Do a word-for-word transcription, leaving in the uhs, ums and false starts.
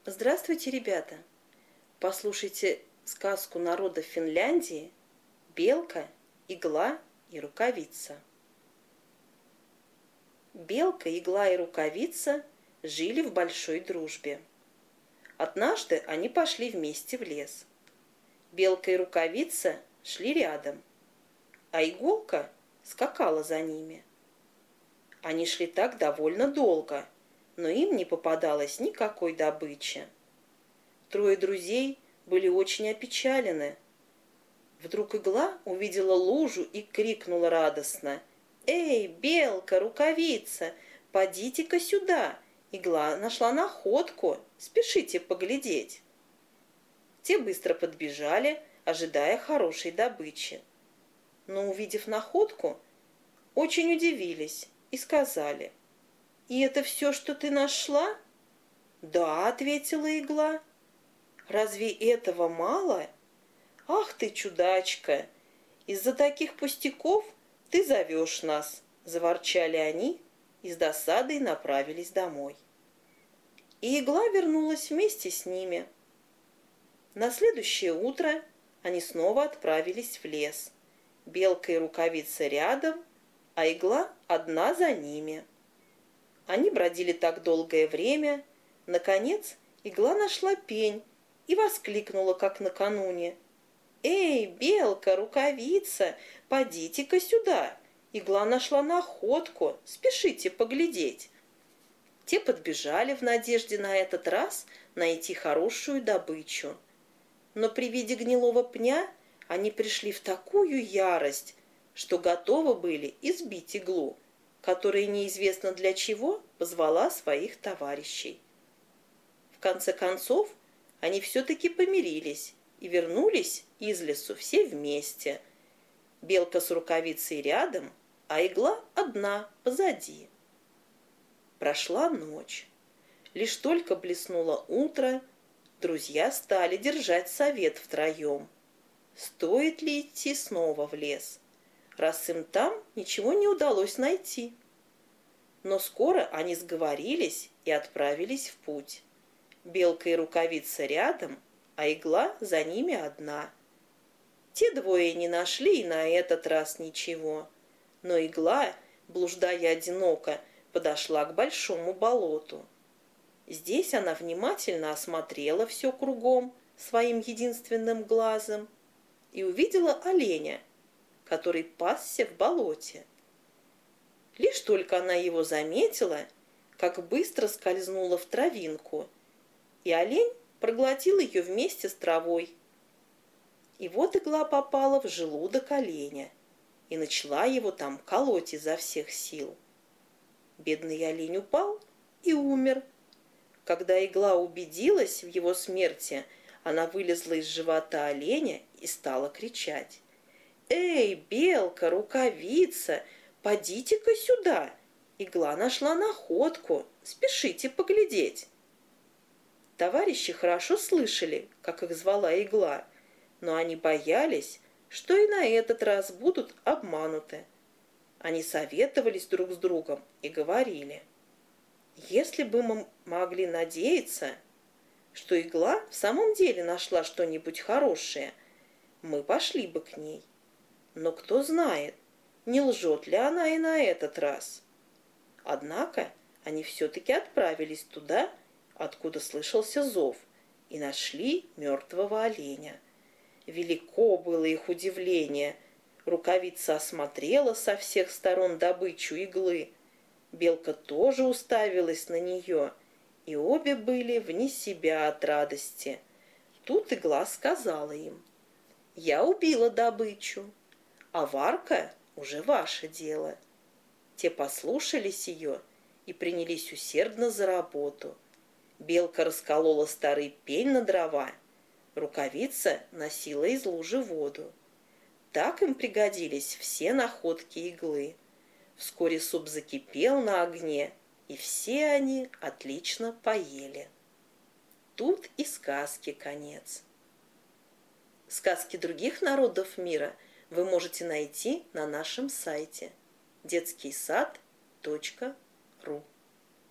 Здравствуйте, ребята! Послушайте сказку народа Финляндии «Белка, игла и рукавица». Белка, игла и рукавица жили в большой дружбе. Однажды они пошли вместе в лес. Белка и рукавица шли рядом, а иголка скакала за ними. Они шли так довольно долго, но им не попадалось никакой добычи. Трое друзей были очень опечалены. Вдруг игла увидела лужу и крикнула радостно: «Эй, белка, рукавица, подите-ка сюда! Игла нашла находку, спешите поглядеть!» Те быстро подбежали, ожидая хорошей добычи. Но, увидев находку, очень удивились и сказали: «И это все, что ты нашла?» «Да», — ответила игла. «Разве этого мало? Ах ты, чудачка! Из-за таких пустяков ты зовешь нас!» — заворчали они и с досадой направились домой. И игла вернулась вместе с ними. На следующее утро они снова отправились в лес. Белка и рукавица рядом, а игла одна за ними. Они бродили так долгое время. Наконец игла нашла пень и воскликнула, как накануне: «Эй, белка, рукавица, подите-ка сюда! Игла нашла находку, спешите поглядеть!» Те подбежали в надежде на этот раз найти хорошую добычу. Но при виде гнилого пня они пришли в такую ярость, что готовы были избить иглу, которая неизвестно для чего позвала своих товарищей. В конце концов, они все-таки помирились и вернулись из лесу все вместе. Белка с рукавицей рядом, а игла одна позади. Прошла ночь. Лишь только блеснуло утро, друзья стали держать совет втроем. Стоит ли идти снова в лес, раз им там ничего не удалось найти? Но скоро они сговорились и отправились в путь. Белка и рукавица рядом, а игла за ними одна. Те двое не нашли и на этот раз ничего, но игла, блуждая одиноко, подошла к большому болоту. Здесь она внимательно осмотрела все кругом своим единственным глазом и увидела оленя, который пасся в болоте. Лишь только она его заметила, как быстро скользнула в травинку, и олень проглотил ее вместе с травой. И вот игла попала в желудок оленя и начала его там колоть изо всех сил. Бедный олень упал и умер. Когда игла убедилась в его смерти, она вылезла из живота оленя и стала кричать: «Эй, белка, рукавица, подите-ка сюда! Игла нашла находку, спешите поглядеть!» Товарищи хорошо слышали, как их звала игла, но они боялись, что и на этот раз будут обмануты. Они советовались друг с другом и говорили: «Если бы мы могли надеяться, что игла в самом деле нашла что-нибудь хорошее, мы пошли бы к ней. Но кто знает, не лжет ли она и на этот раз». Однако они все-таки отправились туда, откуда слышался зов, и нашли мертвого оленя. Велико было их удивление. Рукавица осмотрела со всех сторон добычу иглы. Белка тоже уставилась на нее, и обе были вне себя от радости. Тут игла сказала им: «Я убила добычу, а варка уже ваше дело». Те послушались ее и принялись усердно за работу. Белка расколола старый пень на дрова, рукавица носила из лужи воду. Так им пригодились все находки иглы. Вскоре суп закипел на огне, и все они отлично поели. Тут и сказки конец. Сказки других народов мира вы можете найти на нашем сайте детский сад точка ру.